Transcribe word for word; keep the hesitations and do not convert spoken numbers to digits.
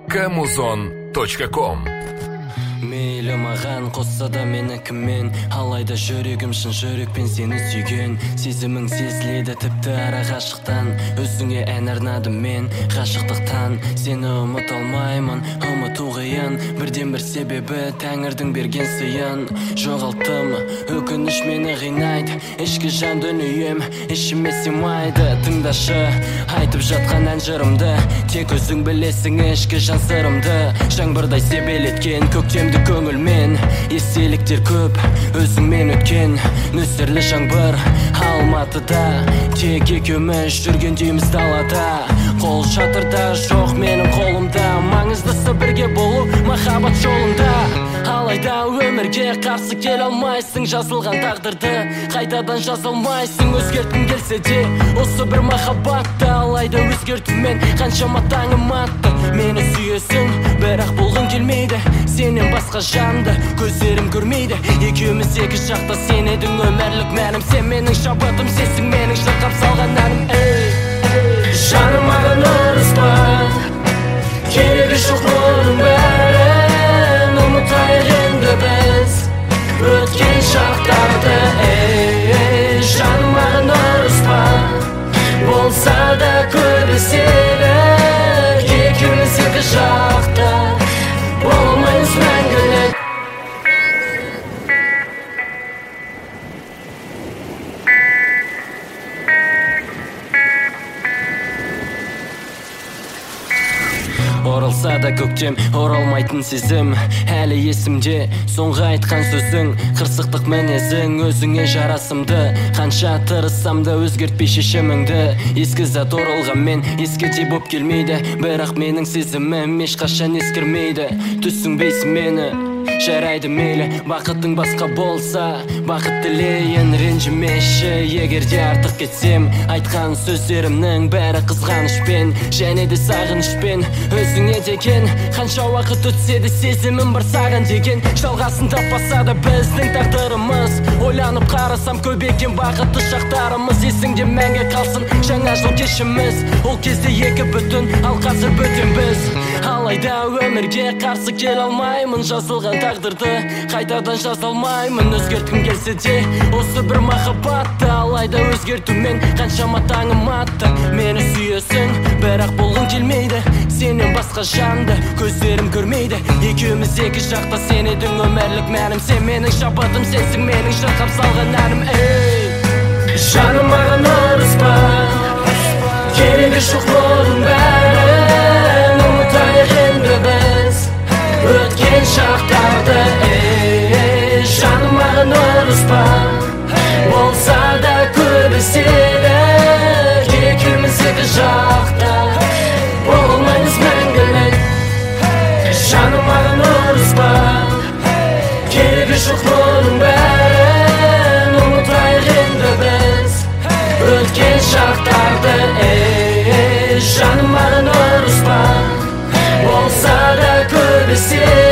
камузон точка ком. Мейлі маған қосса да менікімен, алайда жүрегім шын жүрекпен сені сүйген. Сезімің сезіледі тіпті ара ғашықтан, өзіңе ән арнадым мен ғашықтықтан. Сені ұмыт алмаймын, ұмыту қиын, бірден бір себебі тәңірдің берген сыйын. Жоғалттым, өкініш мені қинайды, ішкі жан дүнием ішіме сыймайды. Тыңдашы, айтып жатқан ән жырымды, тек өзің білесің ішкі жан сырымды. Жаңбырдай себелеткен көктемді көңілмен, естеліктер көп өзіңмен өткен. Нөсерлі жаңбыр Алматыда, тек екеуміз жүргендейміз далада. Қол шатырда жоқ менің қолымда, маңыздысы бірге болу махаббат жолында. Алайда өмірге қарсы келе алмайсың, жазылған тағдырды қайтадан жазалмайсың. Өзгерткің келсе де осы бір махаббатты, алайда өзгертумен қаншама таңым атты. Мені сүйесің, бірақ болғың келмейді, сенен басқа жанды көздерім көрмейді. Екеуміз екі жақта, сен едің өмірлік мәнім, сен менің шабытым, сенсің менің шырқап салған әнім. Эй, жаным маған ұрыспа, керегі жоқ мұның бәрін, ұмытайық енді біз өткен шақтарды. Эй, жаным маған ұрыспа, болса да көріселік, екеуміз екі жақта болмаймыз мәңгілік. Оралса да көктем, оралмайтын сезім әлі есімде, соңғы айтқан сөзің, қырсықтық мінезің өзіңе жарасымды. Қанша тырыссам да өзгертпей шешіміңді, ескі зат оралғанмен ескідей боп келмейді. Бірақ менің сезімім ешқашан ескірмейді. Түсінбейсің мені, жарайды мейлі, бақытың басқа болса бақыт тілейін, ренжімеші егерде артық кетсем. Айтқан сөздерімнің бәрі қызғанышпен және де сағынышпен. Өзіңе деген қанша уақыт өтсе де сезімім бар саған деген. Жалғасын таппаса да біздің тағдырымыз, ойланып қарасам көп екен бақытты шақтарымыз. Есіңде мәңгі қалсын жаңа жыл кешіміз, ол кезде екі бүтін, ал қазір бөтен біз. Алайда өмірге қарсы келе алмаймын, жазылған тағдырды қайтадан жазалмаймын. Өзгерткім келсе де осы бір махаббатты, алайда өзгертумен қаншама таңым атты. Мені сүйесің, бірақ болғың келмейді, сенен басқа жанды көздерім көрмейді. Екеуміз екі жақта, сен едің өмірлік мәнім, сен менің шабытым, сенсің менің шырқап салған әнім. Эй, жаным маған ұрыспа, керегі жоқ мұның бәрін, ұмытайық енді біз өткен шақтарды. Эй, жаным маған ұрыспа, болса да көріселік, екеуміз екі жақта болмаймыз мәңгілік. Жаным маған ұрыспа, керегі жоқ мұның бәрін, ұмытайық енді біз өткен шақтарды. Эй, жаным маған ұрыспа, болса да көріселік,